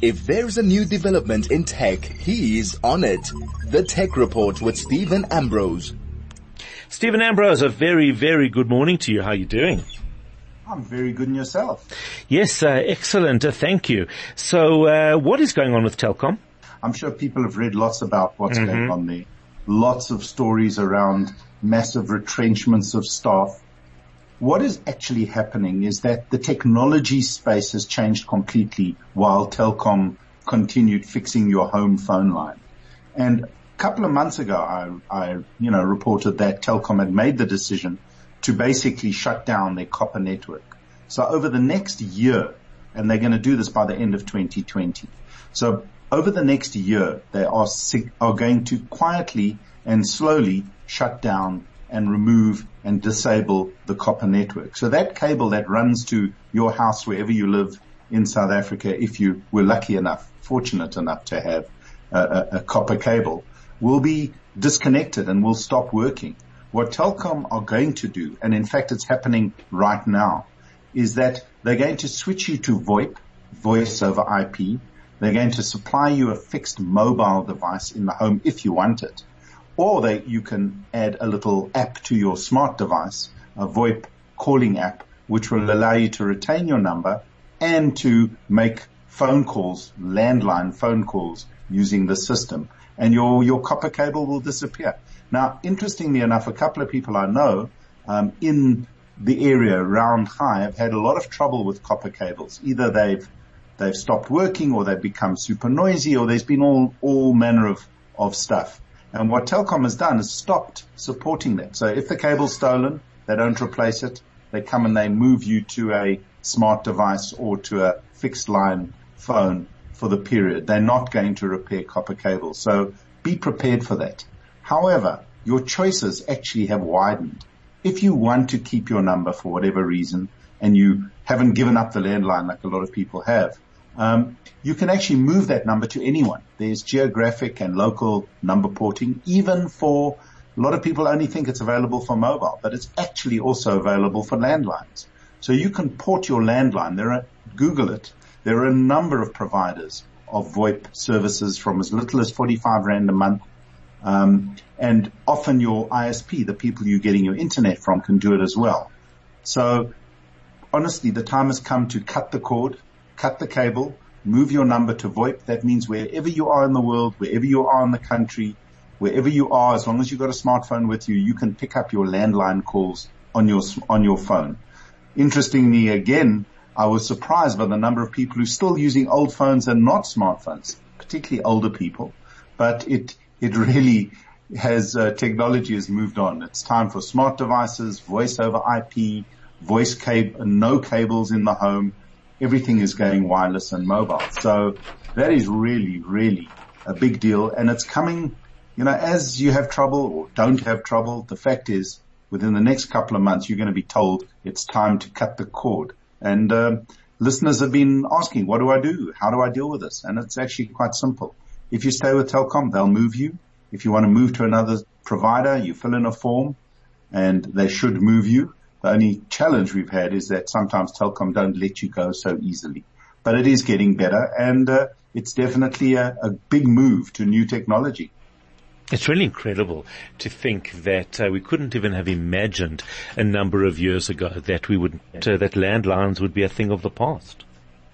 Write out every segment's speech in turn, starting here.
If there's a new development in tech, he's on it. The Tech Report with Stephen Ambrose. Stephen Ambrose, a very, very good morning to you. How are you doing? I'm very good, and yourself? Yes, excellent. Thank you. So what is going on with Telkom? I'm sure people have read lots about what's going on there. Lots of stories around massive retrenchments of staff. What is actually happening is that the technology space has changed completely while Telkom continued fixing your home phone line. And a couple of months ago, I reported that Telkom had made the decision to basically shut down their copper network. So over the next year, and they're going to do this by the end of 2020. So over the next year, they are going to quietly and slowly shut down and remove and disable the copper network. So that cable that runs to your house wherever you live in South Africa, if you were lucky enough, fortunate enough to have a copper cable, will be disconnected and will stop working. What Telkom are going to do, and in fact it's happening right now, is that they're going to switch you to VoIP, voice over IP. They're going to supply you a fixed mobile device in the home if you want it. Or you can add a little app to your smart device, a VoIP calling app, which will allow you to retain your number and to make phone calls, landline phone calls using the system. And your copper cable will disappear. Now, interestingly enough, a couple of people I know in the area around High have had a lot of trouble with copper cables. Either they've stopped working, or they've become super noisy, or there's been all manner of stuff. And what Telkom has done is stopped supporting that. So if the cable's stolen, they don't replace it. They come and they move you to a smart device or to a fixed line phone for the period. They're not going to repair copper cables. So be prepared for that. However, your choices actually have widened. If you want to keep your number for whatever reason, and you haven't given up the landline like a lot of people have, you can actually move that number to anyone. There's geographic and local number porting, even for a lot of people only think it's available for mobile, but it's actually also available for landlines. So you can port your landline. Google it. There are a number of providers of VoIP services from as little as 45 Rand a month. And often your ISP, the people you're getting your internet from, can do it as well. So honestly, the time has come to cut the cord, cut the cable, move your number to VoIP. That means wherever you are in the world, wherever you are in the country, wherever you are, as long as you've got a smartphone with you, you can pick up your landline calls on your phone. Interestingly, again, I was surprised by the number of people who are still using old phones and not smartphones, particularly older people. But it really has, technology has moved on. It's time for smart devices, voice over IP, voice cable, no cables in the home. Everything is going wireless and mobile. So that is really, really a big deal. And it's coming, as you have trouble or don't have trouble, the fact is within the next couple of months, you're going to be told it's time to cut the cord. And listeners have been asking, what do I do? How do I deal with this? And it's actually quite simple. If you stay with Telkom, they'll move you. If you want to move to another provider, you fill in a form and they should move you. The only challenge we've had is that sometimes Telkom don't let you go so easily. But it is getting better, and it's definitely a big move to new technology. It's really incredible to think that we couldn't even have imagined a number of years ago that that landlines would be a thing of the past.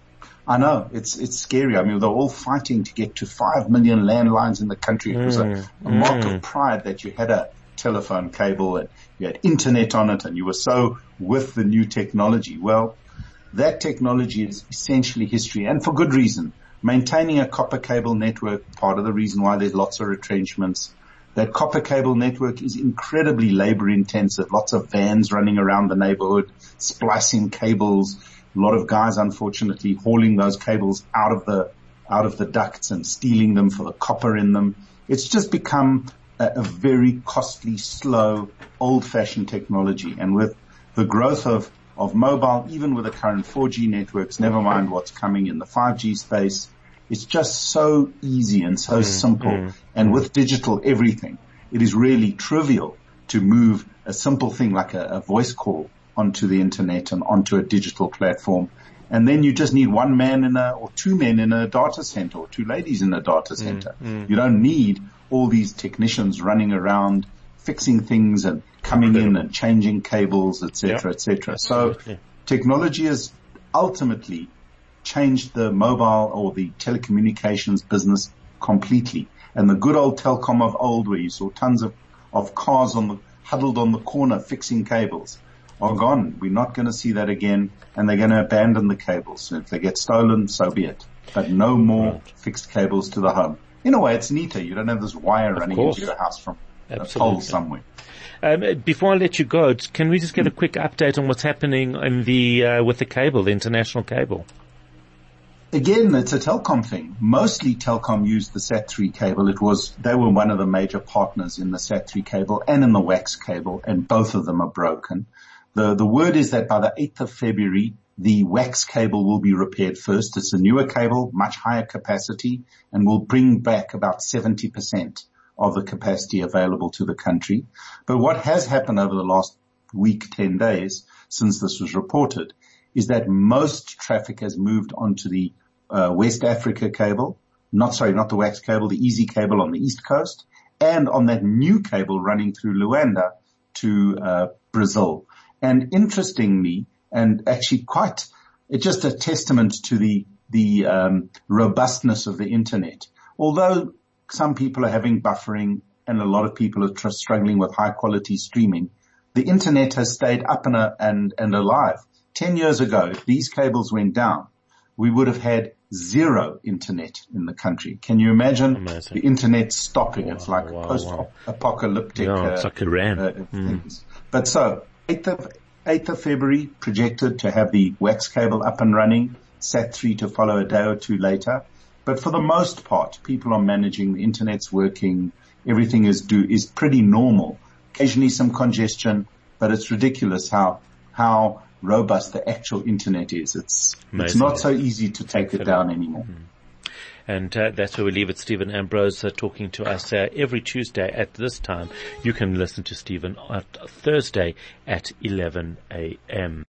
I know, it's scary. I mean, they're all fighting to get to 5 million landlines in the country. It was a mark of pride that you had a telephone cable and you had internet on it and you were so with the new technology. Well, that technology is essentially history, and for good reason. Maintaining a copper cable network, part of the reason why there's lots of retrenchments. That copper cable network is incredibly labor intensive. Lots of vans running around the neighborhood, splicing cables. A lot of guys, unfortunately, hauling those cables out of the ducts and stealing them for the copper in them. It's just become a very costly, slow, old-fashioned technology. And with the growth of mobile, even with the current 4G networks, never mind what's coming in the 5G space, it's just so easy and so simple. And with digital everything, it is really trivial to move a simple thing like a voice call onto the internet and onto a digital platform. And then you just need one man or two men in a data center, or two ladies in a data center. You don't need all these technicians running around fixing things and coming in and changing cables, etc., etc. So technology has ultimately changed the mobile or the telecommunications business completely. And the good old telecom of old, where you saw tons of cars huddled on the corner fixing cables, are gone. We're not going to see that again, and they're going to abandon the cables. So if they get stolen, so be it. But no more fixed cables to the home. In a way, it's neater. You don't have this wire running into your house from a pole somewhere. Before I let you go, can we just get a quick update on what's happening in with the cable, the international cable? Again, it's a Telkom thing. Mostly Telkom used the SAT3 cable. They were one of the major partners in the SAT3 cable and in the WAX cable, and both of them are broken. The word is that by the 8th of February, the WAX cable will be repaired first. It's a newer cable, much higher capacity, and will bring back about 70% of the capacity available to the country. But what has happened over the last week, 10 days, since this was reported, is that most traffic has moved onto the West Africa cable, not the WAX cable, the Easy cable on the East Coast, and on that new cable running through Luanda to Brazil. And interestingly, and actually it's just a testament to the robustness of the internet. Although some people are having buffering and a lot of people are struggling with high quality streaming, the internet has stayed up and alive. 10 years ago, if these cables went down, we would have had zero internet in the country. Can you imagine the internet stopping? It's like post-apocalyptic. It's like Iran. Things. But so, 8th of February projected to have the WAX cable up and running, SAT3 to follow a day or two later. But for the most part, people are managing, the internet's working, everything is pretty normal. Occasionally some congestion, but it's ridiculous how robust the actual internet is. It's not so easy to take it down anymore. And that's where we leave it. Stephen Ambrose talking to us every Tuesday at this time. You can listen to Stephen on Thursday at 11 a.m.